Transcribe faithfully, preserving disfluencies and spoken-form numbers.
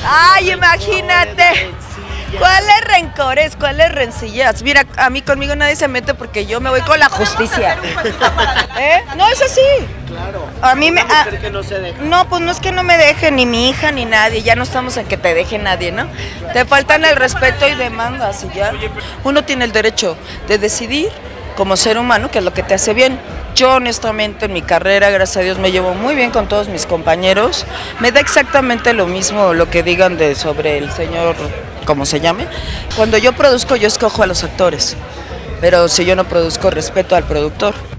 Ay, imagínate. ¿Cuáles rencores? ¿Cuáles rencillas? Mira, a mí conmigo nadie se mete porque yo me voy con la justicia. ¿Eh? No, es así. Claro. A mí me... a- Que no se deja. No, pues no es que no me deje ni mi hija ni nadie, ya no estamos en que te deje nadie, ¿no? Te faltan el respeto y demandas y ya. Uno tiene el derecho de decidir como ser humano qué es lo que te hace bien. Yo honestamente en mi carrera, gracias a Dios, me llevo muy bien con todos mis compañeros. Me da exactamente lo mismo lo que digan de sobre el señor, como se llame. Cuando yo produzco, yo escojo a los actores, pero si yo no produzco, respeto al productor.